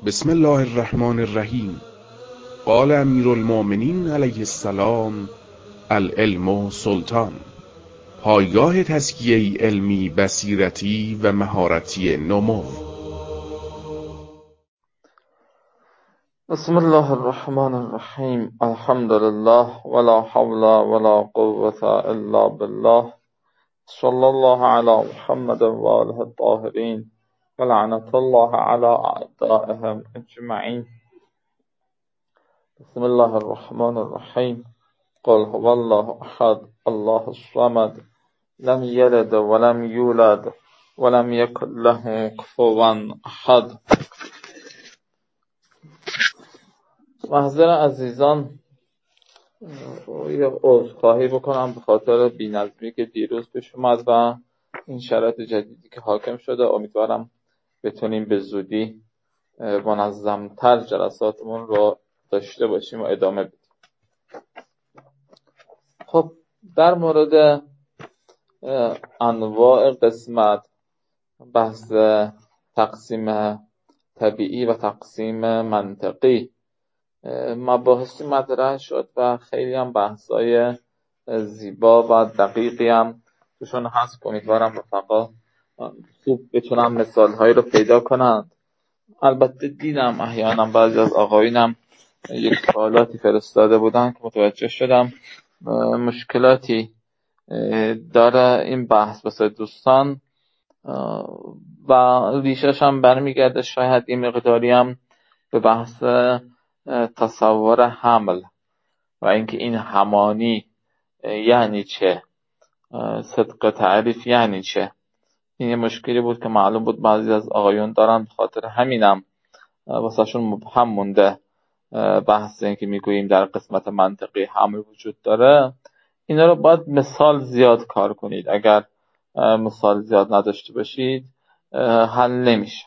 بسم الله الرحمن الرحیم. قال امیر المؤمنین علیه السلام: العلم سلطان. پایگاه تزکیه علمی، بصیرتی و مهارتی نمو. بسم الله الرحمن الرحیم. الحمد لله ولا حول ولا قوة الا بالله. صلی الله علی محمد و آله الطاهرین و لعنت الله علی اعدائهم اجمعین. بسم الله الرحمن الرحیم. قل هو الله احد الله الصمد لم یلد ولم یولد ولم یکن له کفوا احد. محضر عزیزان، یه عذرخواهی بکنم به خاطر بی‌نظمی که دیروز پیش اومد و این شرایط جدیدی که حاکم شده. امیدوارم بتونیم به زودی منظمتر جلساتمون رو داشته باشیم و ادامه بدیم. خب، در مورد انواع قسمت، بحث تقسیم طبیعی و تقسیم منطقی مباحثی مطرح شد و خیلی هم بحث‌های زیبا و دقیقی هم توشون هست. امیدوارم رفقا خوب بتونم مثال‌هایی رو پیدا کنند. البته دیدم احیانا بعضی از آقایونم یک سوالاتی فرستاده بودن که متوجه شدم مشکلاتی داره این بحث واسه دوستان و ریشش هم برمیگرده شاید این مقداری هم به بحث تصور حمل و اینکه این همانی یعنی چه، صدق تعریف یعنی چه. این یه مشکلی بود که معلوم بود بعضی از آقایون دارن، به خاطر همینم واسه شون مبهم مونده بحث این که میگوییم در قسمت منطقی حمل وجود داره. اینا رو باید مثال زیاد کار کنید. اگر مثال زیاد نداشته باشید حل نمیشه.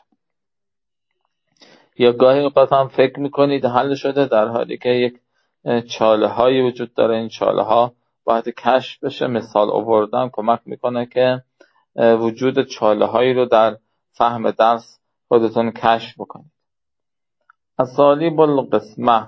یا گاهی اوقات هم فکر میکنید حل شده در حالی که یک چاله هایی وجود داره. این چاله ها باید کشف بشه. مثال آوردن کمک میکنه که وجود چاله هایی رو در فهم درس خودتون کشف بکنید. اسالیب القسمه: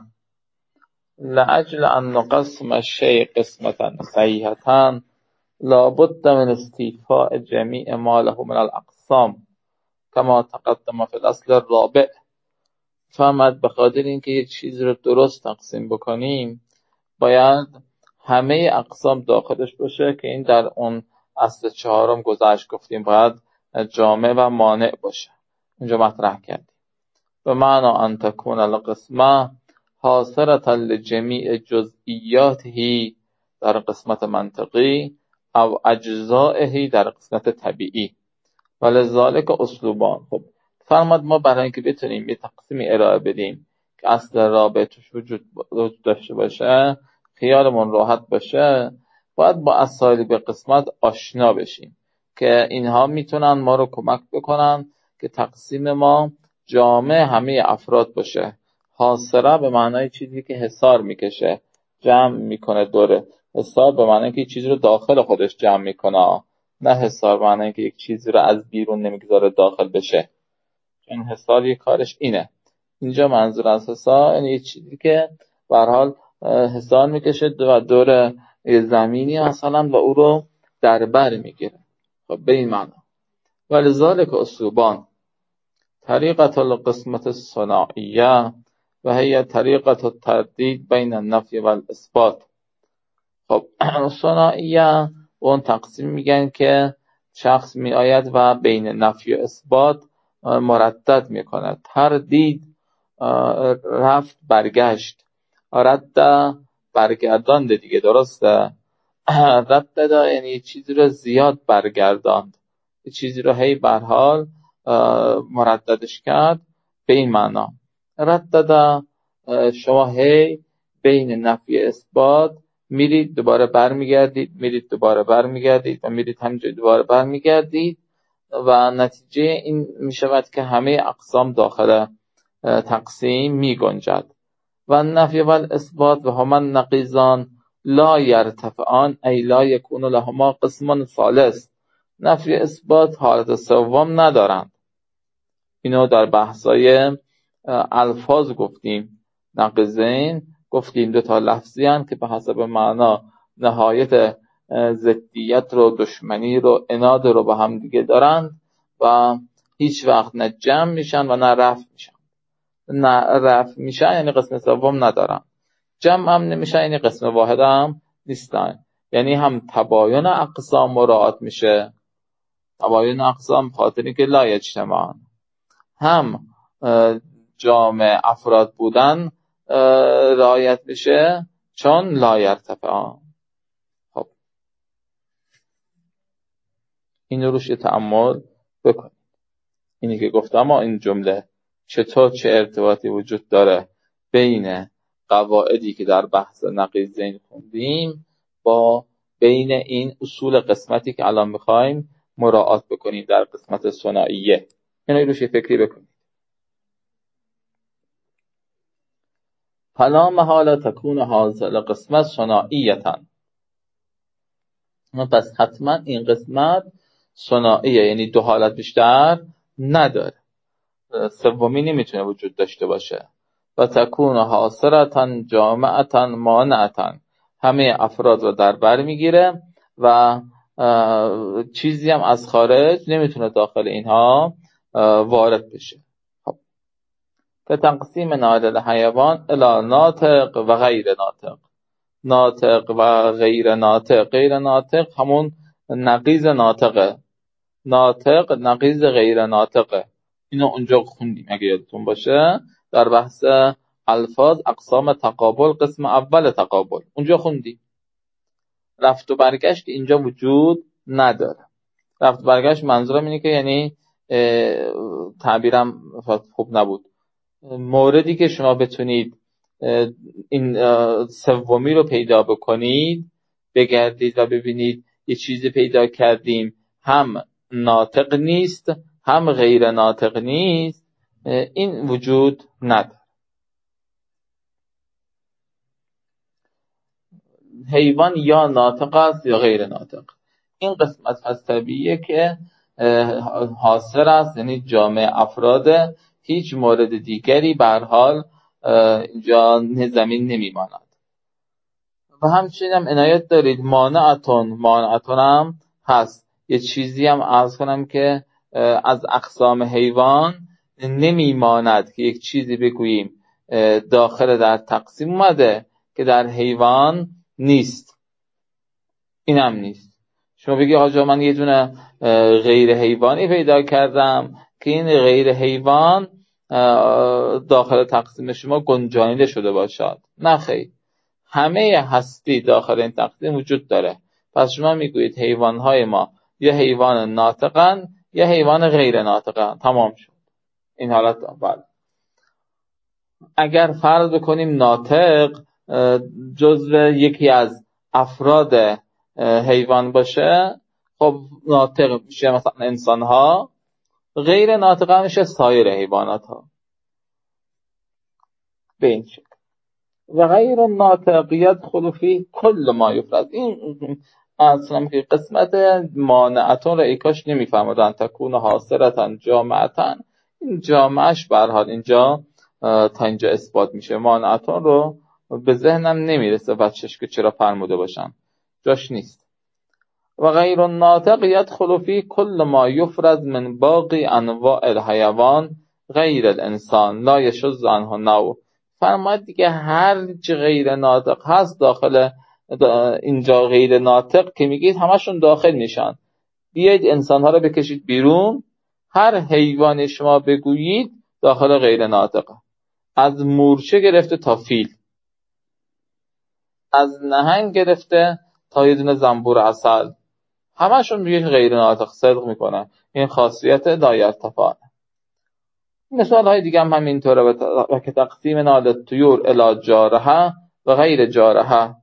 لأجل ان نقسم الشیء قسمتا صحیحة لابد من استیفاء جمیع ما له من الاقسام کما تقدم فی الاصل الرابع. فهمد به خاطر اینکه یک چیز رو درست تقسیم بکنیم باید همه اقسام داخلش باشه که این در اون اصل چهارم گذشت گفتیم باید جامع و مانع باشه. اینجا مطرح کردیم به معنی ان تکون القسمه حاصرة لجمیع جزئیاته در قسمت منطقی او اجزائه در قسمت طبیعی ولذالک اسلوبان. خب فرماد ما برای اینکه بتونیم یه تقسیمی ارائه بدیم که اصل رابطش وجود داشته باشه، خیالمون راحت باشه، باید با اسالیب قسمت آشنا بشیم که اینها میتونن ما رو کمک بکنن که تقسیم ما جامع همه افراد باشه. حاصره به معنای چیزی که حصار میکشه، جمع میکنه دوره. حصار به معنای که چیزی رو داخل خودش جمع میکنه، نه حصار به معنای که یک چیزی رو از بیرون نمیگذاره داخل بشه. چون حصار یک کارش اینه. اینجا منظور از حصار یعنی یک چیزی که به هر حال حصار میکشه و دور زمینی مثلا و او رو در بر میگیره. خب به این معنی. ولذالک اسلوبان: طریقة القسمت الصناعیه و هی طریقة التردید بین النفی و الاثبات. خب صناعیه اون تقسیم میگن که شخص میآید و بین نفی و اثبات مردد میکنه. تردید رفت برگشت، رد برگرداند دیگه، درسته؟ رد یعنی چیزی رو زیاد برگرداند، چیزی رو هی به هر حال مرددش کرد. به این معنا رد شما هی بین نفی اثبات میرید دوباره برمیگردید، میرید دوباره برمیگردید و میرید همینجوری دوباره برمیگردید و نتیجه این میشود که همه اقسام داخل تقسیم میگنجد. و نفی و اثبات و هما نقیضان لا یرتفعان ای لا یکون لهما قسم ثالث. نفی اثبات حالت سوم ندارند. اینو در بحثای الفاظ گفتیم نقیضین، گفتیم دو تا لفظی هستند که به حسب معنا نهایت ضدیت رو، دشمنی رو، عناد رو با هم دیگه دارند و هیچ وقت نه جمع میشن و نه رفع میشن. نه رفع میشن یعنی قسم سوم ندارن، جمع هم نمیشن یعنی قسم واحد هم نیستن. یعنی هم تباین اقسام مراعات میشه، تباین اقسام خاطری که لا یجتمعان، هم جامع افراد بودن رعایت میشه چون لا یرتفعان. خب این روش تأمل بکنید. اینی که گفتم این جمله چطور چه ارتباطی وجود داره بین قواعدی که در بحث نقیضین خوندیم با بین این اصول قسمتی که الان میخوایم مراعات بکنیم در قسمت ثنائیه. اینو روش فکری بکنید. فلا محاله تکون حاصل قسمت ثنائیتا، پس حتما این قسمت ثنائیه، یعنی دو حالت بیشتر نداره، سومی نمیتونه وجود داشته باشه. و تکون حاصرتا جامعتا مانعتا، همه افراد رو در بر میگیره و چیزی هم از خارج نمیتونه داخل اینها وارد بشه. خب که تقسیم نادل حیوان الی ناطق و غیر ناطق، ناطق و غیر ناطق. غیر ناطق همون نقیض ناطقه، ناطق نقیض غیر ناطقه. اینو اونجا خوندیم اگه یادتون باشه در بحث الفاظ اقسام تقابل، قسم اول تقابل اونجا خوندیم. رفت و برگشت اینجا وجود نداره. رفت و برگشت منظورم اینه که یعنی تعبیرم خوب نبود، موردی که شما بتونید این سومی رو پیدا بکنید، بگردید و ببینید یه چیزی پیدا کردیم هم ناطق نیست هم غیر ناطق نیست، این وجود نداره. حیوان یا ناطق است یا غیر ناطق. این قسمت از طبیعیه که حاصر است، یعنی جامع افراد، هیچ مورد دیگری به هر حال اینجا زمین نمیماند. و همچنین هم عنایت دارید مانعتون هم هست. یه چیزی هم عرض کنم که از اقسام حیوان نمیماند که یک چیزی بگوییم داخل در تقسیم اومده که در حیوان نیست، این هم نیست. شما بگی آجا من یه دونه غیر حیوانی پیدا کردم که این غیر حیوان داخل تقسیم شما گنجانیده شده باشد، نه خیر، همه هستی داخل این تقسیم وجود داره. پس شما میگویید حیوانهای ما یا حیوان ناطقن یا حیوان غیر ناطقن، تمام شد این حالت. بله اگر فرض بکنیم ناطق جزو یکی از افراد حیوان باشه، خب ناطق میشه مثلا انسان ها، غیر ناطق میشه سایر حیوانات ها به این شکل. و غیر ناطق یدخل فی کل ما یفرض. این اصلا که قسمت مانعتون را ایکاش نمیفهمدن، تکون حاصرتن جامعتن، این جامعش به هر حال اینجا تا اینجا اثبات میشه. مانعتون رو به ذهنم نمیرسه بچش که چرا فرموده باشن، جاش نیست. و غیر الناطق یدخل فی کل ما یفرض من باقی انواع الحیوان غیر الانسان لا یشذ عنه نوع. فرماید دیگه هر چی غیر ناطق هست داخل اینجا غیر ناطق که میگید همشون داخل میشن. بیاید انسانها رو بکشید بیرون، هر حیوان شما بگویید داخل غیر ناطقه، از مورچه گرفته تا فیل، از نهنگ گرفته تا یه دونه زنبور عسل، همشون بیاید غیر ناطق صدق میکنن. این خاصیت لا یرتفع. مثال های دیگه هم همینطوره. و که تقسیم نال طیور الی جارها و غیر جارها،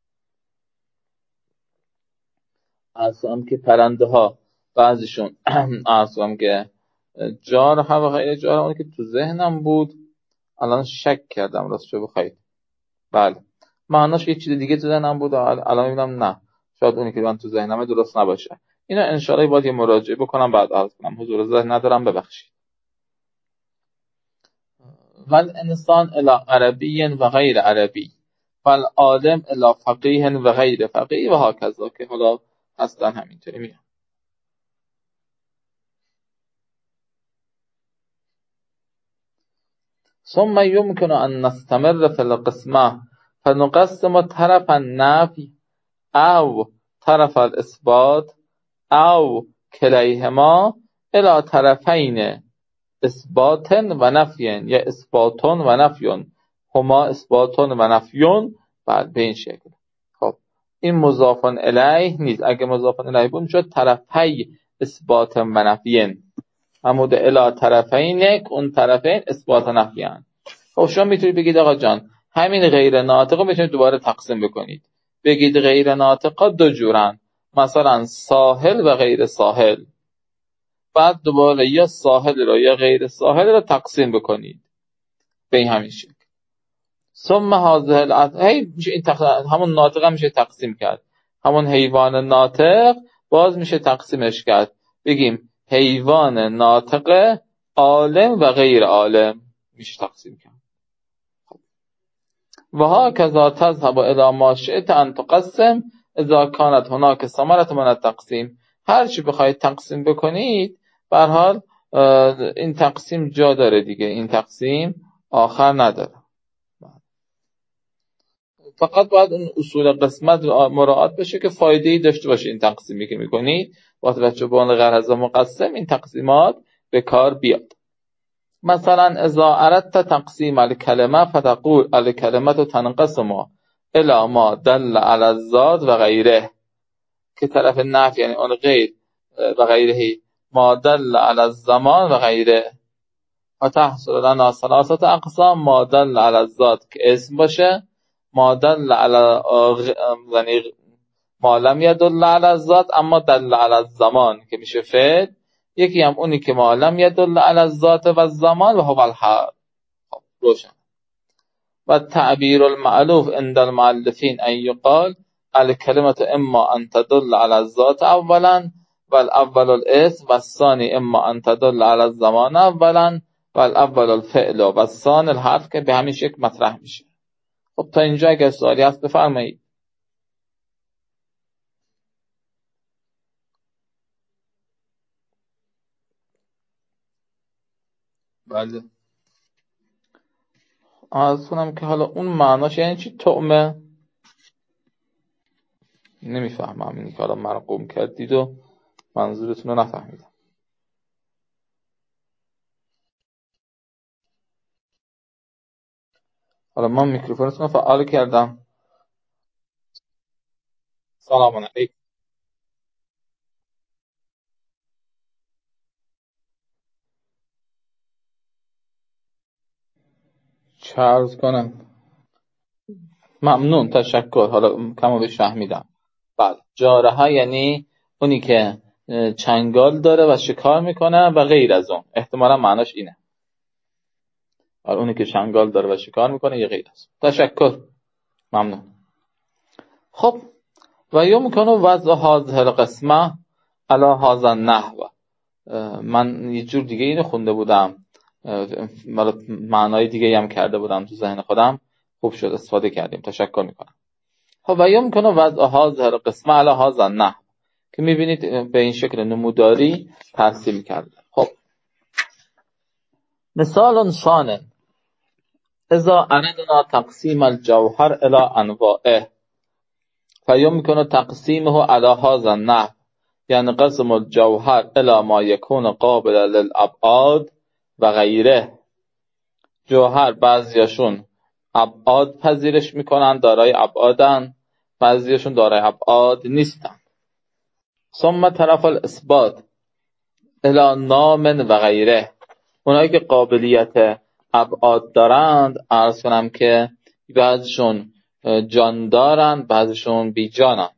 اصلا که پرنده ها بعضیشون اصلا که جارها و غیر جارها، اونی که تو ذهنم بود الان شک کردم راست شو بخواید، بله معناش یه چیز دیگه تو ذهنم بود الان میبینم نه، شاید اونی که من تو ذهنمه درست نباشه. اینا انشالله باید یه مراجعه بکنم بعد عرض کنم. حضور ذهن ندارم ببخشید. والانسان الی عربی و غیر عربی والعالم الی فقیه و غیر فقیه و هکذا، که حالا اصلا همینطوری میگم. ثم يمكن ان نستمر في القسمه فنقسم طرف النفي او طرف الاثبات او کلیهما الى طرفین اثبات و نفی، یا اثبات و نفی، هما اثبات و نفی. بعد به این شکل. خب این مضاف الیه نیست، اگه مضاف الیه بود شد طرفی اثبات و نفی، عمود الی طرفین، اون طرفین اثبات و نفی. خب شما میتونید بگید آقا جان همین غیر ناطقه میتونید دوباره تقسیم بکنید، بگید غیر ناطقه دو جورن، مثلا ساحل و غیر ساحل، بعد دوباره یا ساحل را یا غیر ساحل را تقسیم بکنید به همین شکل. ثم هذه میشه این همون ناطق هم میشه تقسیم کرد، همون حیوان ناطق باز میشه تقسیمش کرد، بگیم حیوان ناطق عالم و غیر عالم میشه تقسیم کرد. و هكذا تذهب الى ما شئت ان تقسم اذا كانت هناك ثمرة من التقسیم. هر چی بخواید تقسیم بکنید به هر حال این تقسیم جا داره دیگه، این تقسیم آخر نداره. فقط باید اون اصول قسمت مراعات بشه که فایده‌ای داشته باشه این تقسیمی که میکنید، با توجه به اون غرض مقسم این تقسیمات به کار بیاد. مثلا اذا اردت تقسیم الکلمه فتقول الکلمه تنقسم الی ما دل علی الذات و غیره، که طرف نفی یعنی اون غیر و غیره، ما دل علی الزمان و غیره، و تحصل لنا ثلاثه اقسام، ما دل علی الذات که اسم باشه، ما دل علی یعنی ما لم يدل علی الذات اما دل علی الزمان که میشه فعل، یکی هم اونی که ما لم يدل علی الذات و الزمان و هو الحال. خب روشن. و تعبیر المألوف عند المؤلفین ان یقال الکلمه اما ان تدل علی الذات اولا والاول الاسم والثاني اما ان تدل علی الزمان اولا والاول الفعل والثاني الحرف، که به همین شکل مطرح میشه. خب تا اینجا اگر سوالی هست بفرمایید. بله از کنم که حالا اون معناش یعنی چی طعمه؟ نمیفهمم، اینی که حالا مرقوم کردید و منظورتون رو نفهمیدم. حالا من میکروفونتون رو فعال کردم. سلام علیکم. چه عرض کنم؟ ممنون، تشکر. حالا کمو بهش فهمیدم. بله جاره ها یعنی اونی که چنگال داره و شکار میکنه و غیر از اون، احتمالا معناش اینه. اونی که چنگال داره و شکار میکنه یا غیر از اون. تشکر، ممنون. خب و یمکن وضع هذه القسمه علی هذا النحو. من یه جور دیگه اینو خونده بودم، معنای دیگه هم کرده بودم تو ذهن خودم، خوب شد استفاده کردیم، تشکر میکنم. خب و یمکن وضع هذه القسمه علی هذا النحو، که میبینید به این شکل نموداری ترسیم کرده. خب مثال ثان اذا اردنا تقسیم الجوهر الى انواعه فیمکن تقسیمه علی هذا النحو، یعنی قسم الجوهر الى ما یکون قابل للابعاد و غیره. جوهر بعضیاشون ابعاد پذیرش میکنن، دارای ابعادن، بعضیاشون دارای ابعاد نیستن. ثم طرف الاثبات الی نام و غیره، اونایی که قابلیت ابعاد دارند عرض کنم که بعضیشون جان دارند بعضیشون بی جانند.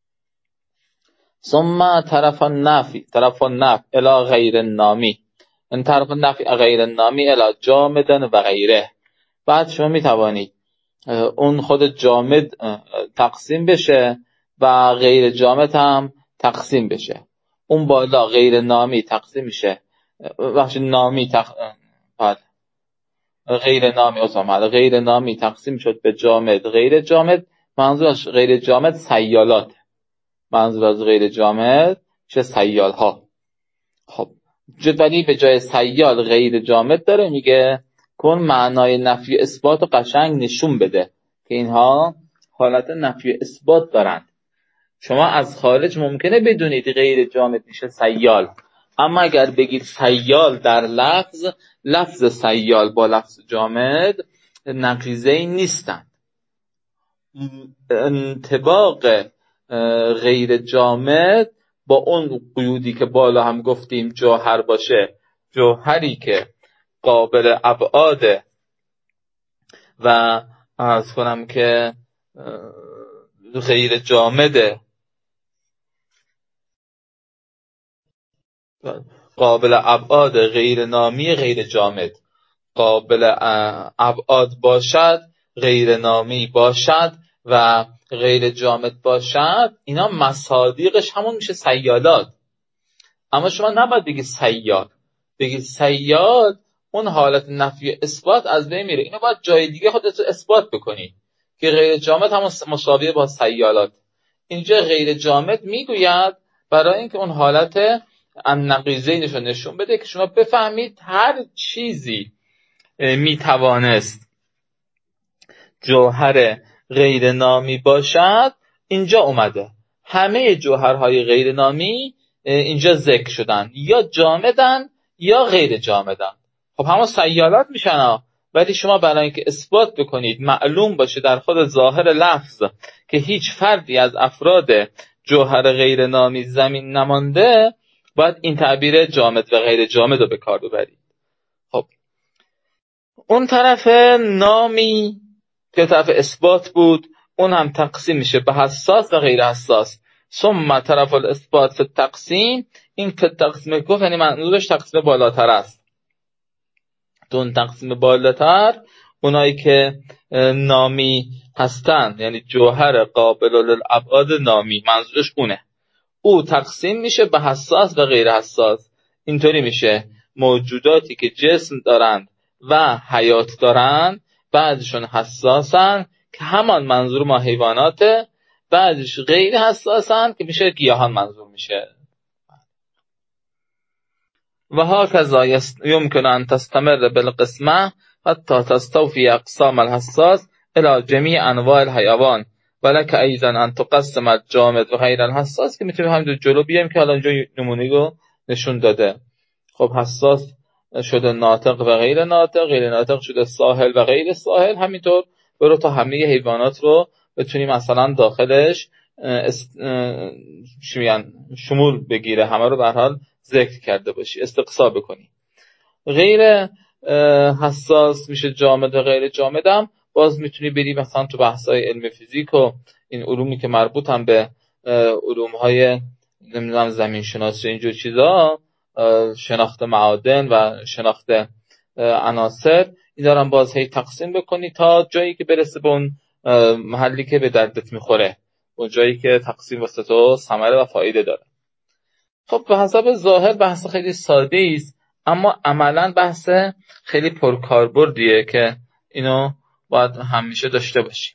ثم طرف النفی الی غیر نامی، این طرف النفی غیر نامی الی جامد و غیره. بعد شما می توانید اون خود جامد تقسیم بشه و غیر جامد هم تقسیم بشه. اون بالا غیر نامی تقسیم میشه، نامی غیر نامی اصلا غیر نامی تقسیم شد به جامد غیر جامد. منظور از غیر جامد سیالات، منظور از غیر جامد چه سیال ها. خب ولی به جای سیال غیر جامد داره میگه کن معنای نفی اثبات و قشنگ نشون بده که اینها حالت نفی اثبات دارند. شما از خارج ممکنه بدونید غیر جامد میشه سیال، اما اگر بگید سیال در لفظ سیال با لفظ جامد نقیضه‌ای نیستند. انطباق غیر جامد با اون قیودی که بالا هم گفتیم جوهر باشه، جوهری که قابل ابعاده و عرض کنم که غیر جامده، قابل ابعاد غیر نامی غیر جامد، قابل ابعاد باشد غیر نامی باشد و غیر جامد باشد، اینا مصادیقش همون میشه سیالات. اما شما نباید بگی سیال، بگی سیال اون حالت نفی اثبات از بین میره. اینو باید جای دیگه خودت اثبات بکنی که غیر جامد همون مساویه با سیالات. اینجا غیر جامد میگوید برای اینکه اون حالت النقیضین رو نشون بده که شما بفهمید هر چیزی میتوانست جوهر غیر نامی باشد اینجا اومده. همه جوهرهای غیر نامی اینجا ذکر شدن، یا جامدن یا غیر جامدن. خب همه سیالات میشن ولی شما برای اینکه اثبات بکنید معلوم باشه در خود ظاهر لفظ که هیچ فردی از افراد جوهر غیر نامی زمین نمانده، باید این تعبیر جامد و غیر جامد رو به کار ببرید. خب اون طرف نامی که طرف اثبات بود اون هم تقسیم میشه به حساس و غیر حساس. ثم طرف الاثبات فی التقسیم، این فی التقسیم گفت یعنی منظورش تقسیم بالاتر است. دون تقسیم بالاتر اونایی که نامی هستن یعنی جوهر قابل للابعاد نامی، منظورش اونه. او تقسیم میشه به حساس و غیر حساس. اینطوری میشه موجوداتی که جسم دارند و حیات دارند، بعضشون حساسن که همان منظور ما حیواناته، بعضش غیر حساسن که میشه گیاهان منظور میشه. و هكذا يمكن أن تستمر بالقسمة حتى تستوفي أقسام الحساس إلى جميع أنواع الحيوان، ولك أيضا أن تقسم الجامد و غیر الحساس که میتونیم همین دو جلو بیایم که الان اینجا نمونه رو نشون داده. خب حساس شده ناطق و غیر ناطق، غیر ناطق شده ساحل و غیر ساحل. همینطور برو تا همه حیوانات رو بتونیم مثلا داخلش شمول بگیره، همه رو به هر حال ذکر کرده باشی، استقصا بکنی. غیر حساس میشه جامد و غیر جامد هم باز میتونی بری مثلا تو بحث‌های علم فیزیک و این علومی که مربوط هم به علوم‌های نمیدونم زمین شناسی اینجور چیزا، شناخت معادن و شناخت عناصر، اینا رو هم باز هی تقسیم بکنی تا جایی که برسه به اون محلی که به دردت میخوره، اون جایی که تقسیم واسه تو ثمره و فایده داره. خب به حسب ظاهر بحث خیلی ساده است، اما عملا بحث خیلی پرکاربردیه که اینو باید همیشه داشته باشی.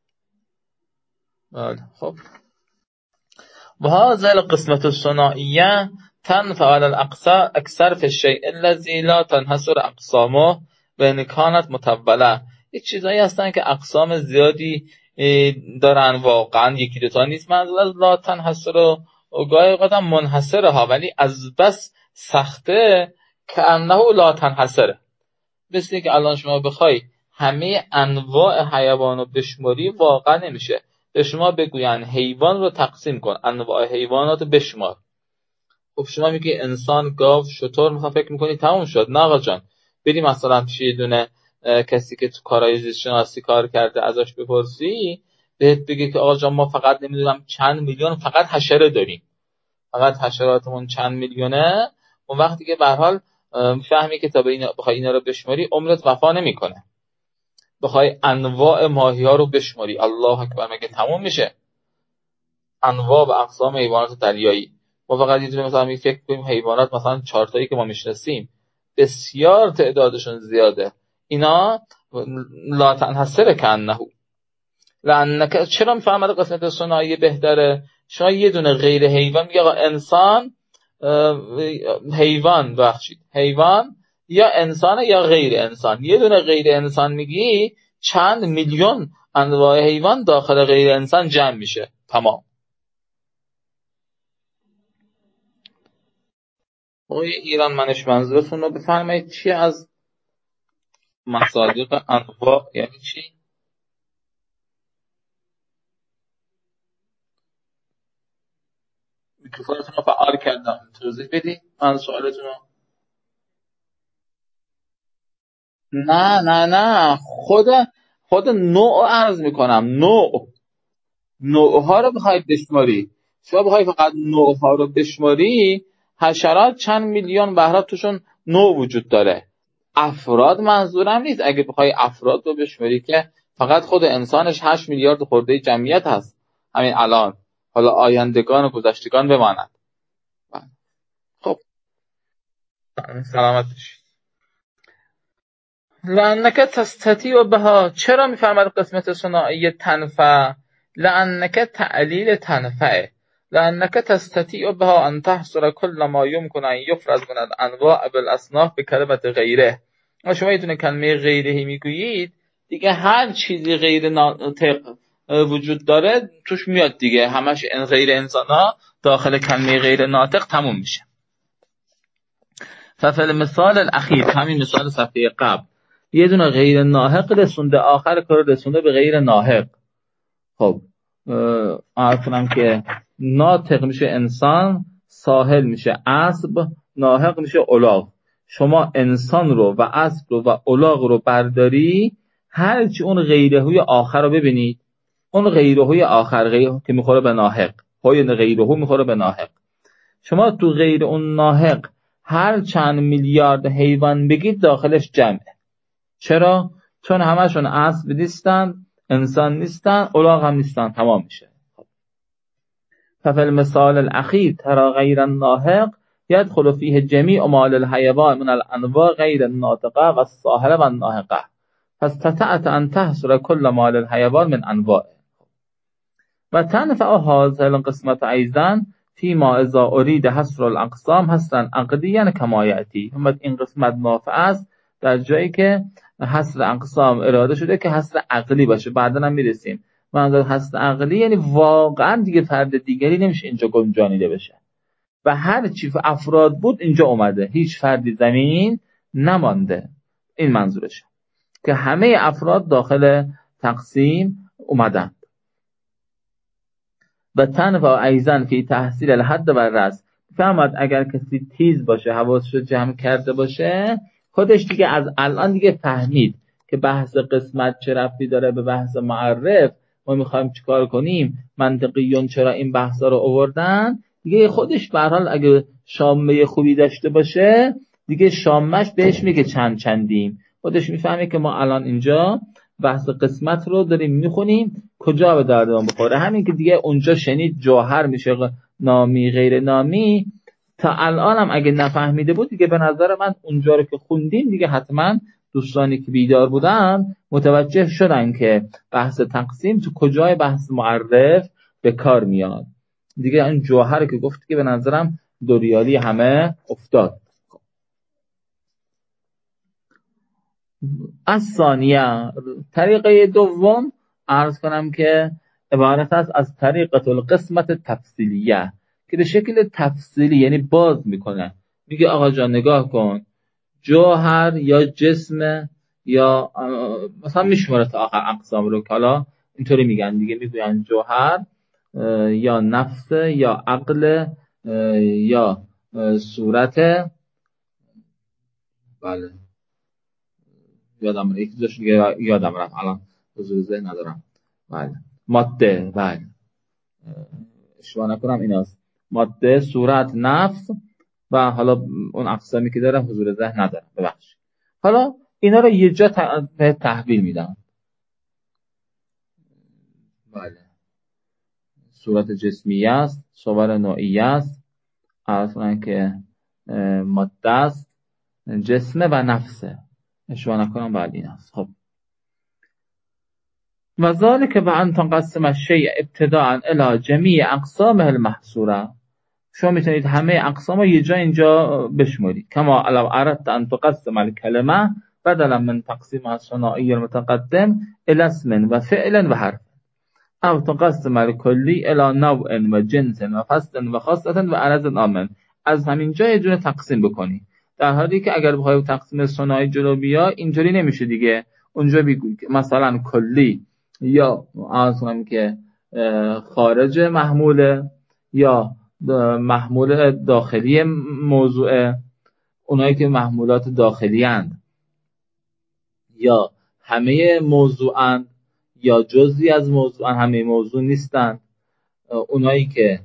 خب و هذه القسمة الثنائية تنفع على الأقصى أكثر في الشيء الذي لا تنحصر أقسامه وإن كانت مطولة. یک چیزایی هستن که اقسام زیادی دارن، واقعا یکی دوتا نیست. منظور از لا تنحصر و گاهی اوقات هم منحصره ها، ولی از بس سخته که انه لا تنحصره. مثل که الان شما بخوای همه انواع حیوان رو بشماری واقعا نمیشه. به شما بگوین حیوان رو تقسیم کن، انواع حیوانات رو بشمار. خب شما میگی انسان، گاو، شتر، مثلا فکر میکنی تموم شد. نه آقا جان، بری مثلا پیش یه دونه کسی که تو کارهای زیست شناسی کار کرده ازش بپرسی، بهت بگه که آقا جان ما فقط نمیدونم چند میلیون فقط حشره داریم، فقط حشراتمون چند میلیونه. اون وقتی که به هر حال میفهمی که تا بخوای اینا رو بشماری عمرت وفا نمیکنه. بخوای انواع ماهی ها رو بشماری، الله اکبر، مگه تموم میشه؟ انواع و اقسام حیوانات دریایی. ما فقط یه دونه مثلا فکر کنیم حیوانات مثلا 4 تایی که ما میشناسیم، بسیار تعدادشون زیاده. اینا لا تنحصر کانه لانک. چرا میفهمد قسمت ثنایی بهتره؟ شما یه دونه غیر حیوان یا انسان، حیوان بخشید حیوان یا انسان یا غیر انسان، یه دونه غیر انسان میگی چند میلیون انواع حیوان داخل غیر انسان جمع میشه. تمام. ایران منش منظورتون رو بفرمایید چی از مصادیق انواع یعنی چی؟ میکروفونتون رو فعال کردم، توضیح بدید من سوالتون رو. نه خود نوع عرض میکنم. نوعها رو بخواید بشماری، شما بخواید فقط نوعها رو بشماری، حشرات چند میلیون بهرات توشون نوع وجود داره. افراد منظورم نیست. اگه بخوای افراد رو بشماری که فقط خود انسانش 8 میلیارد خورده جمعیت هست همین الان، حالا آیندگان و گذشتگان بمانند. خب سلامت باشید. لأنک تستطیع بها، چرا میفرماد قسمت ثنایی تنفع؟ لأنک تعلیل تنفعه. لأنک تستطیع بها ان تحصر کل ما یمکن ان یفرز من الانواع بالاصناف بکلمت غیره. شما یه دونه کلمه غیرهی میگویید دیگه، هر چیزی غیر ناطق وجود داره توش میاد دیگه، همش غیر انسان ها داخل کلمه غیر ناطق تموم میشه. ففل مثال الاخیر، همین مثال صفحه قبل، یه دونه غیر ناحق رسونده، آخر کار رسونده به غیر ناحق. خب عرض کنم که ناطق میشه انسان، ساحل میشه اسب، ناحق میشه الاغ. شما انسان رو و اسب رو و الاغ رو برداری، هرچی اون غیرهوی آخر رو ببینید، اون غیرهوی آخر که میخوره به ناحق، های غیرهو میخوره به ناحق. شما تو غیر اون ناحق هر چند میلیارد حیوان بگید داخلش جمعه. چرا؟ چون همشون اسب نیستن، انسان نیستن، الاغ هم نیستن، تمام میشه. ففي المثال الاخیر ترى غیر الناحق يدخل فيه جمیع مال الحیوان من الانواع غیر الناطقه و الساحره و الناحقه فاستطعت ان تحصر كل مال الحیوان من انواع. و تنفع هذه القسمت ایضا فيما اذا اريد حصر الاقسام حصرا عقدیا کما یاتی. این قسمت نافع است در جایی که حصر اقسام اراده شده که حصر عقلی باشه. بعدا هم میرسیم. منظور حصر عقلی یعنی واقعا دیگه فرد دیگری نمیشه اینجا گنجانیده بشه و هر چی افراد بود اینجا اومده، هیچ فردی زمین نمانده. این منظورشه که همه افراد داخل تقسیم اومدن. و تنفع ایضا فی تحصیل الحد و رأس. فهمد اگر کسی تیز باشه، حواسش رو جمع کرده باشه، خودش دیگه از الان دیگه فهمید که بحث قسمت چه ربطی داره به بحث معرف، ما میخوایم چیکار کنیم، منطقیون چرا این بحثا رو آوردن. دیگه خودش به هر حال اگه شامه خوبی داشته باشه، دیگه شامش بهش میگه چند چندیم، خودش میفهمه که ما الان اینجا بحث قسمت رو داریم میخونیم، کجا به دردمون بخوره. همین که دیگه اونجا شنید جوهر میشه نامی غیر نامی، تا الان هم اگه نفهمیده بود دیگه به نظر من اونجا رو که خوندیم دیگه حتما دوستانی که بیدار بودن متوجه شدن که بحث تقسیم تو کجای بحث معرف به کار میاد. دیگه این جوهر که گفت که به نظرم دوریالی همه افتاد. از ثانیه، طریقه دوم عرض کنم که عبارت است از طریقه القسمت تفصیلیه که به شکل تفصیلی یعنی باز میکنه. میگه آقا جان نگاه کن، جوهر یا جسم یا مثلا میشماره تا آخر اقسام رو که حالا اینطوری میگن دیگه، میگن جوهر یا نفس یا عقل یا صورت، بله یادم یکی دوش دیگه یادم رفت الان حضور ذهن ندارم، بله ماده، بله اشتباه نکنم ایناست، ماده، صورت، نفس و حالا اون اقسامی که دارم حضور ذهن ندارم ببخشید. حالا اینا رو یه جا تحویل میدم. بله صورت جسمی است، صور نوعی است، عرض کنم که ماده است، جسم و نفسه. اشتباه نکنم بعد این است. خب و ذلك بأن تنقسم الشیء ابتداء الى جمیع اقسامه المحصوره، شما میتونید همه اقسام رو یه جا اینجا بشمارید. کما لو اردت ان تقسم الکلمه بدلا من تقسیم الثنائی المتقدم الى اسم و فعل و حرف، او تقسم الکلی الى نوع و جنس و فصل و خاصه و عرض آمن، از همین جا یه جور تقسیم بکنی. در حالی که اگر بخوای تقسیم ثنایی جلو بیا اینجوری نمیشه دیگه. اونجا بگو مثلا کلی یا اصلا که خارج محموله یا محمول داخلی موضوعه، اونایی که محمولات داخلی اند یا همه موضوعند یا جزئی از موضوعند همه موضوع نیستند، اونایی که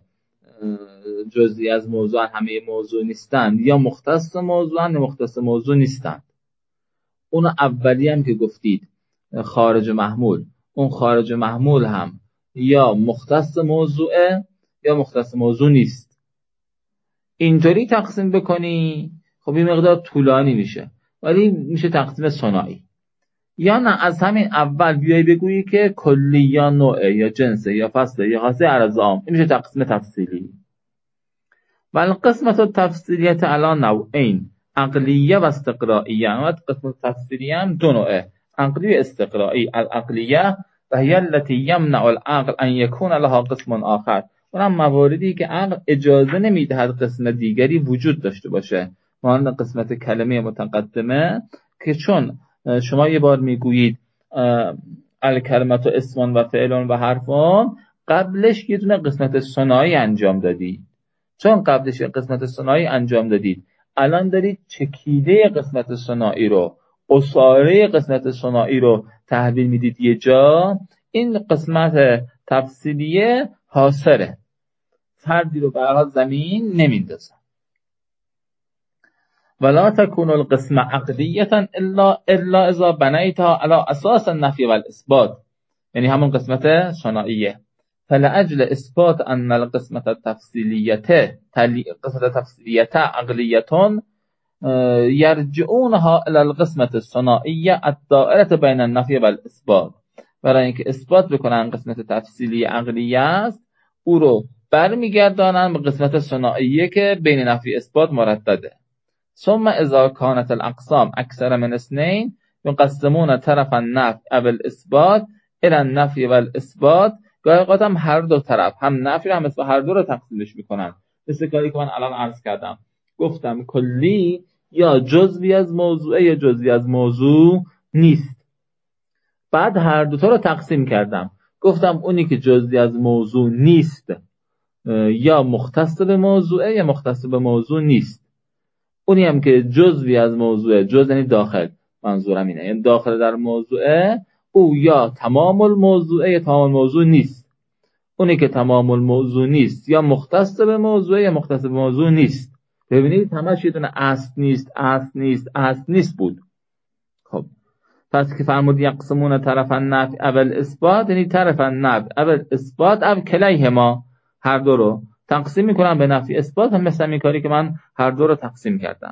جزئی از موضوعند همه موضوع نیستند یا مختص موضوعند یا مختص موضوع نیستند. اون اولی هم که گفتید خارج محمول، اون خارج محمول هم یا مختص موضوعه یا مختص موضوع نیست. اینطوری تقسیم بکنی خب این مقدار طولانی میشه، ولی میشه تقسیم ثنایی. یا نه از همین اول بیای بگویی که کلی یا نوع یا جنس یا فصل یا خاصه عرض عام، این میشه تقسیم تفصیلی. و القسمت التفصیلیه علی نوعین عقلیه و استقرائیه. و قسمت تفصیلی هم دو نوعه، عقلی و استقرائی. العقلیه و هی التي یمنع العقل ان یکون لها قسم آخر، اونم مواردی که عقل اجازه نمیدهد قسم دیگری وجود داشته باشه، مانند قسمت کلمه متقدمه که چون شما یه بار میگویید الکلمت و اسم و فعل و حرفون، قبلش یه دونه قسمت ثنایی انجام دادی. چون قبلش قسمت ثنایی انجام دادید، الان دارید چکیده قسمت ثنایی رو، اساره قسمت ثنایی رو تحویل میدید یه جا. این قسمت تفصیلیه حاصره، فردی رو برای زمین نمیندازه. ولا تكون القسمة عقلية الا اذا بنيتها على اساس النفي والاثبات، یعنی همون قسمت ثنائیه. فلأجل اثبات ان القسمة التفصيلية عقلية يرجعونها الى القسمة الثنائية الدائرة بين النفي والاثبات، برای اینکه اثبات بکنن قسمت تفصیلی عقلیه است، او رو برمیگردانن به قسمت ثنائیه که بین نفی اثبات مردده. ثم اذا كانت الاقسام اکثر من اثنين يقسمون طرف النفي او الاثبات الى النفي والاثبات. گاهی اوقات هم هر دو طرف، هم نفی هم اثبات، هر دو رو تقسیمش میکنن. مثل کاری که من الان عرض کردم، گفتم کلی یا جزئی از موضوع یا جزئی از موضوع نیست. بعد هر دو تا رو تقسیم کردم، گفتم اونی که جزئی از موضوع نیست یا مختص به موضوع یا مختص به موضوع نیست. اونی هم که جزئی از موضوع، جز یعنی داخل، منظورم اینه، یعنی داخل در موضوعه، او یا تمام الموضوع یا تمام الموضوع نیست. اونی که تمام الموضوع نیست یا مختص به موضوع یا مختص به موضوع نیست. ببینید همش یه دونه اصل نیست بود. خب پس که فرمود یقسمون طرف النفی اول اثبات، یعنی طرف النفی اول اثبات او کلیهما، هر دو رو تقسیم میکنم به نفی اثبات، هم مثل این کاری که من هر دو رو تقسیم کردم.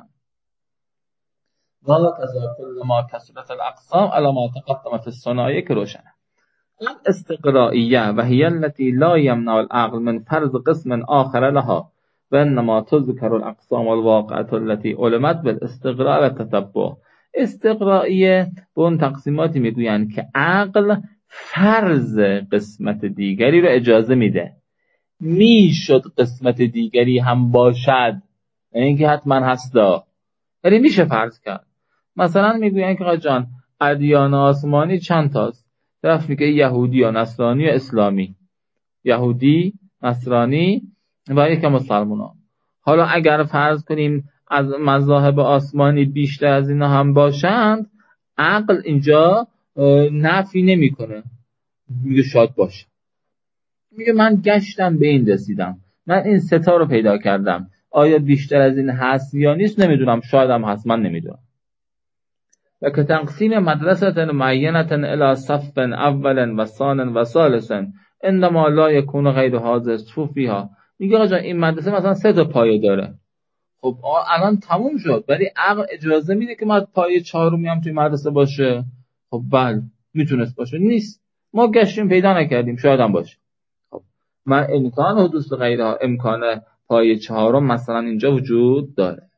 ذالک از کل ما کسرت الاقسام علی ما تقدم فی الثنائیه که روشنه. الاستقرائیه و هی التي لا یمنع العقل من فرض قسم آخر لها و انما تذکر الاقسام الواقعه التي علمت بالاستقراء و تتبع. استقرائیه به اون تقسیماتی میگویند که عقل فرض قسمت دیگری رو اجازه میده. میشد قسمت دیگری هم باشد، یعنی که حتما هستا، یعنی میشه فرض کرد. مثلا میگوین که آقا جان ادیان آسمانی چند تاست؟ طرف میگه یهودی و نصرانی و اسلامی، یهودی، نصرانی و یک مسلمان. حالا اگر فرض کنیم از مذاهب آسمانی بیشتر از اینا هم باشند، عقل اینجا نفی نمیکنه، میگه شاید باشه. میگه من گشتم به این رسیدم، من این ستا رو پیدا کردم، آیا بیشتر از این هست یا نیست نمیدونم، شاید هم هست، من نمیدونم. و که تقسیم مدرسه معینه الى صف اول و ثان و ثالث انما لا یکون غیر هذا فیها. میگه آقا این مدرسه مثلا 3 تا پایه داره، خب الان تموم شد، ولی عقل اجازه میده که ما پای 4 هم توی مدرسه باشه. خب بله میتونست باشه، نیست، ما گشتیم پیدا نکردیم، شاید هم باشه. خب من امکان حدوث غیرها، امکان پای 4 مثلا اینجا وجود داره.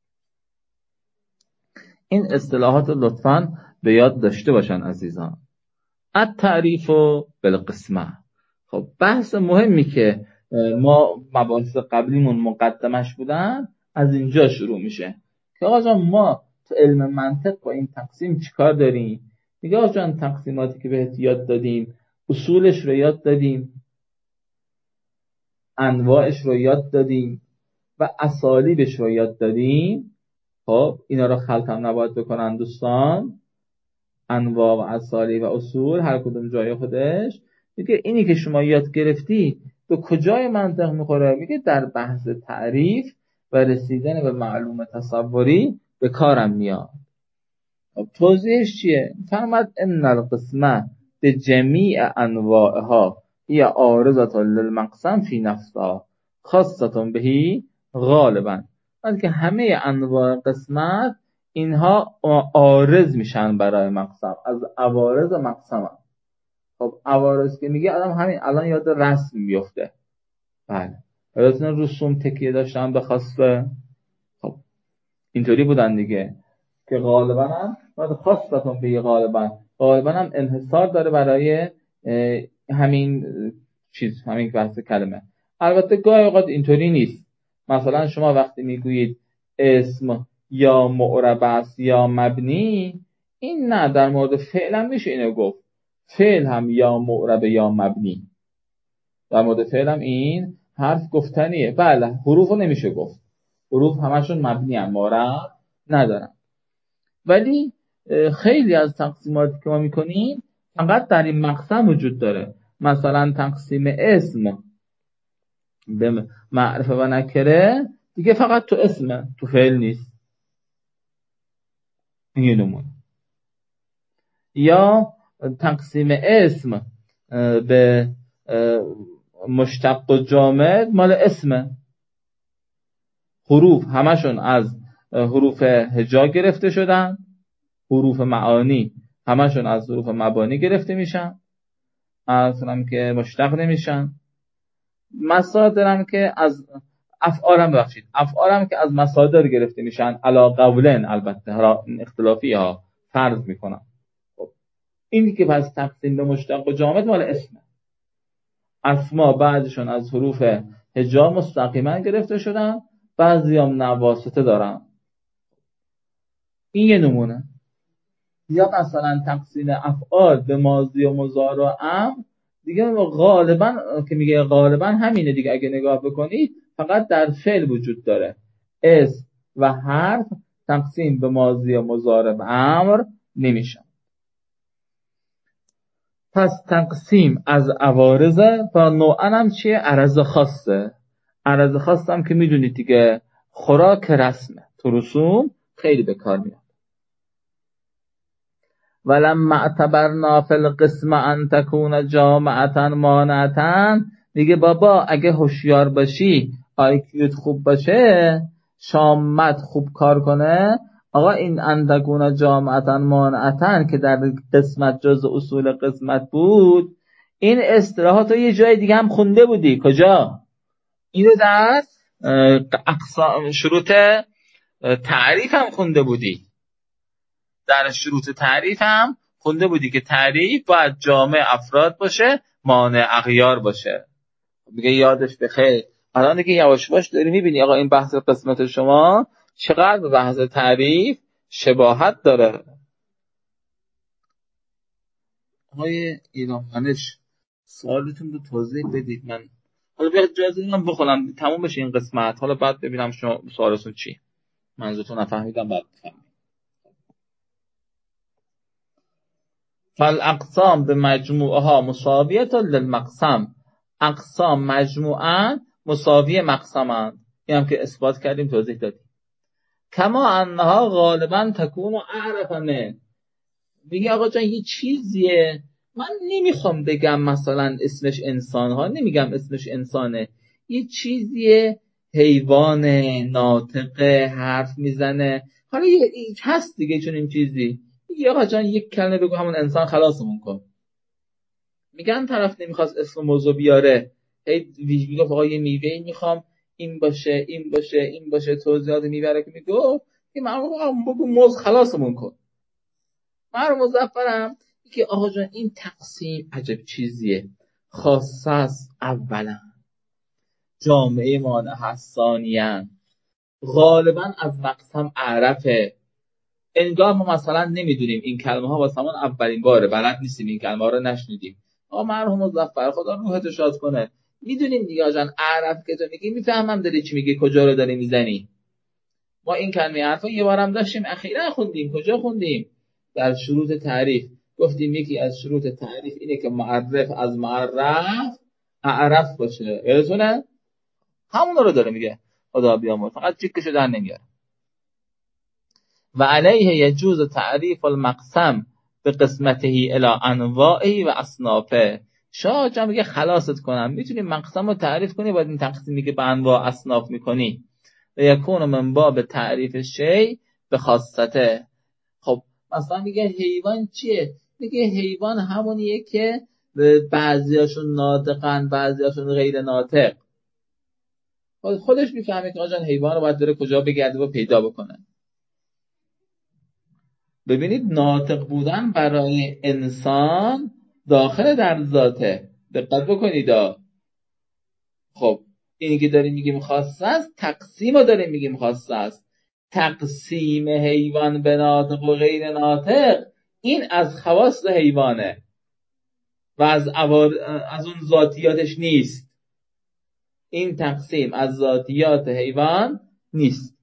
این اصطلاحات لطفاً به یاد داشته باشن عزیزان. التعریف بالقسمه. خب بحث مهمی که ما مباحث قبلیمون مقدمش بودن از اینجا شروع میشه که آقا جان ما تو علم منطق با این تقسیم چیکار داریم؟ میگه آقا جان تقسیماتی که بهت یاد دادیم اصولش رو یاد دادیم، انواعش رو یاد دادیم و اسالیبش رو یاد دادیم. خب اینا رو خلط هم نباید بکنن دوستان، انواع و اسالیب و اصول هر کدوم جای خودش. میگه اینی که شما یاد گرفتی به کجای منطق میخوره؟ میگه در بحث تعریف و رسیدن به معلومه تصوری به کارم میاد. توضیحش چیه؟ فرمود ان القسمه به جمیع انواعها یا عارضه للمقسم فی نفسها خاصه بهی غالبا. بلکه همه انواع قسمت اینها عارض میشن برای مقسم، از عوارض مقسم هم. خب عوارض که میگه آدم همین الان یاد رسم میفته. بله یادتون رسوم تکیه داشتن به خواسته. خب اینطوری بودن دیگه که غالبا هم خاصتون به غالبا هم انحصار داره برای همین چیز، همین بحث کلمه. البته گاهی اوقات اینطوری نیست. مثلا شما وقتی میگویید اسم یا معرب است یا مبنی، این نه، در مورد فعل هم میشه اینو گفت، فعل هم یا معرب یا مبنی. در مورد فعل هم این حرف گفتنیه. بله حروف رو نمیشه گفت، حروف همشون مبنی هم معرب ندارن. ولی خیلی از تقسیماتی که ما میکنیم فقط در این مقسم وجود داره. مثلا تقسیم اسم به معرفه و نکره دیگه فقط تو اسمه، تو فعل نیست. این یه نمونه. یا تقسیم اسم به مشتق و جامد مال اسمه. حروف همشون از حروف هجا گرفته شدن، حروف معانی همشون از حروف مبانی گرفته میشن، اصلا که مشتق نمیشن. مصادرم که از افعالم که از مصادر گرفته میشن، علا قولن، البته اختلافی ها فرض میکنم. خب اینی که پس تقسیم به مشتق و جامد مال اسمه. اسما بعضشون از حروف هجا مستقیما گرفته شدن، بعضی هم نواسطه دارن. این یه نمونه. یا مثلا تقسیم افعال به ماضی و مضارع و امر دیگه غالبا که میگه غالبا همینه دیگه. اگه نگاه بکنید فقط در فعل وجود داره، اسم و حرف تقسیم به ماضی و مضارع و امر نمیشن. پس تقسیم از عوارض و نوعا هم چیه؟ عرض خاصه. عرض خاص هم که میدونید دیگه خوراک رسمه، تو رسوم خیلی به کار میاد. ولما اعتبرنا فی القسم ان تکون جامعه مانعه. دیگه بابا اگه هوشیار باشی، آیکیوت خوب باشه، شامت خوب کار کنه، آقا این ان تکون جامعه مانعه که در قسمت جز اصول قسمت بود، این اصطلاحات رو یه جای دیگه هم خونده بودی. کجا؟ اینو در شروط تعریف هم خونده بودی. در شروط تعریف هم خونده بودی که تعریف باید جامع افراد باشه، مانع اغیار باشه. میگه یادش بخیر. الان دیگه یواش یواش داری میبینی آقا این بحث قسمت شما چقدر به بحث تعریف شباهت داره. آقای ایرانمنش سوالتون رو توضیح بدید. من حالا بیاد اجازه من بخونم تموم بشه این قسمت، حالا بعد ببینم شما سوالتون چی، منظورتون نفهمیدم بعد بفهمید. فالاقسام به مجموعها مساویت للمقسم. اقسام مجموعاً مساوی مقسمند. این هم که اثبات کردیم، توضیح دادیم. کما انها غالباً تکون اعرفنه. میگه آقا جان یه چیزیه، من نمیخوام بگم مثلا اسمش انسان ها، نمیگم اسمش انسانه، یه چیزیه حیوان ناطق حرف میزنه. حالا هست دیگه چون این چیزی میگه آقا جان یک کلمه بگو همون انسان خلاصمون کن. میگن طرف نمیخواست اسم موضوع بیاره، میگه آقا یه میوه میخوام این باشه این باشه این باشه، توضیحات میبره که میگه این معلومه بگو موضوع خلاصمون کن. من مظفرم که آقا جان این تقسیم عجب چیزیه، خاصه است اولا جامعه ما حسانیان غالبا از مقسم عرفه. انگار ما مثلا نمیدونیم این کلمه ها واسه همون اولین باره، بلد نیستیم این کلمه ها رو نشنیدیم. آقا مرحوم مظفر خدا روحت شاد کنه، میدونیم دیگه جان عرف که تو میگی میفهمم داری چی میگی، کجا رو داری میزنی. ما این کلمه عرفا یه بارم داشتیم اخیرا خوندیم. کجا خوندیم؟ در شروط تعریف گفتیم یکی از شروط تعریف اینه که معرف از معرف اعرف باشه. یادتونه؟ همون رو داره میگه خدا بیامرز، فقط چیکشو در نمیاره. و علیه یجوز تعریف المقسم به قسمته الی انواعی و اصنافه. شاه جان میگه خلاصت کنم، میتونی مقسم رو تعریف کنی، باید این تقسیمی که به انواع اصناف میکنی و یکون من باب تعریف شی به خاصته. خب مثلا میگه حیوان چیه؟ میگه حیوان همونیه که بعضیاشون ناطقن بعضیاشون غیر ناطق. خودش میفهمه که آجان حیوان رو باید داره کجا بگرده و پیدا بکنه. ببینید ناطق بودن برای انسان داخل در ذاته، دقت بکنید. خب اینی که داریم میگیم خاصه است، تقسیم رو داریم میگیم خاصه است. تقسیم حیوان به ناطق و غیر ناطق این از خواص حیوانه و از اون ذاتیاتش نیست. این تقسیم از ذاتیات حیوان نیست.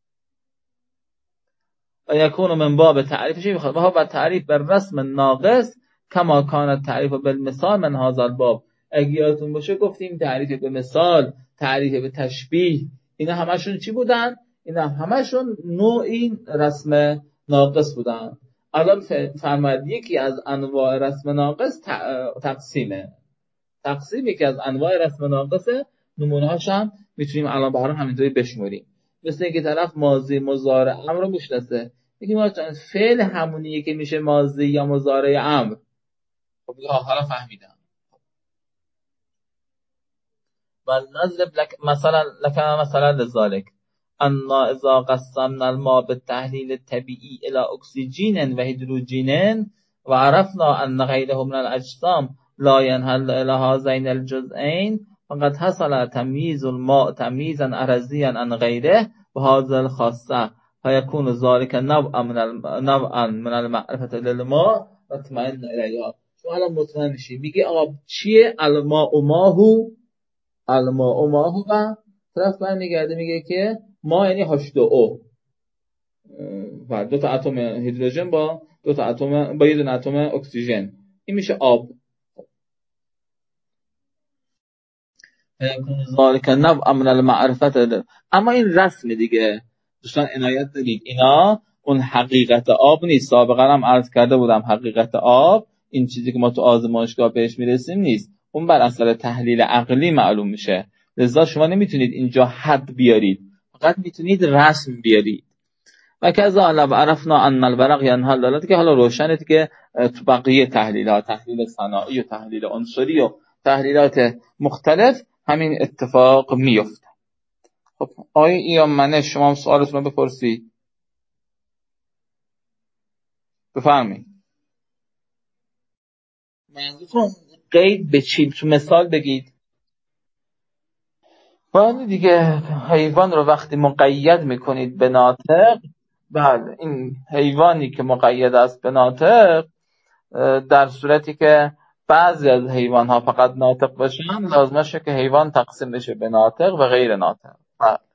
و یکون من باب تعریفش و هو تعریف بر رسم ناقص کما کان تعریف بالمثال من هذا الباب. اگه یادتون باشه گفتیم تعریف به مثال، تعریف به تشبیه، اینا همشون چی بودن؟ اینا همشون نوعی رسم ناقص بودن. الان فرماید یکی از انواع رسم ناقص تقسیمه. تقسیم یکی از انواع رسم ناقصه. نمونه‌هاش هم میتونیم الان برام همینطوری بشماریم. مثل اینکه طرف ماضی مضارع امر رو میشناسه، میگیم آقا فعل همونیه که میشه ماضی یا مضارع امر. خب حالا فهمیدم. ونضرب لك مثلا لذلك ان اذا قسمنا الماء بالتحلیل الطبيعي الى اكسجين وهيدروجين وعرفنا ان غيره من الاجسام لا ينحل الى هذين الجزئين فقد حصل تمييز الماء تمييزا عرضيا عن غيره وهذا الخاصه فيكون ذلك نوعا من المعرفه للماء مطمئن اليها. شما الان مطمئن میشی، میگه آقا چیه الماء ماهو، الماء ماهو و طرف برمیگرده میگه که ما یعنی H2O و دو تا اتم هیدروژن با دو تا اتم با یه دونه اتم اکسیژن، این میشه آب. ذالک نوع من المعرفت. اما این رسم دیگه دوستان عنایت دارید، اینا اون حقیقت آب نیست. سابقا هم عرض کرده بودم حقیقت آب این چیزی که ما تو آزمایشگاه بهش میرسیم نیست، اون بر اثر تحلیل عقلی معلوم میشه. لذا شما نمیتونید اینجا حد بیارید، فقط میتونید رسم بیارید. و کذا لو عرفنا ان الورق ينحل دلالت که حالا روشنه که تو بقیه تحلیلات، تحلیل صناعی و تحلیل عنصری و تحلیلات مختلف همین اتفاق میفته. خب آقای ایامنه شما هم سوالتون رو بپرسید، بفرمایید. منظورتون قید به چی؟ تو مثال بگید. بله دیگه حیوان رو وقتی مقید میکنید به ناطق، بله این حیوانی که مقید است به ناطق، در صورتی که بعضی از حیوان ها فقط ناطق باشن لازمشه که حیوان تقسیم بشه به ناطق و غیر ناطق.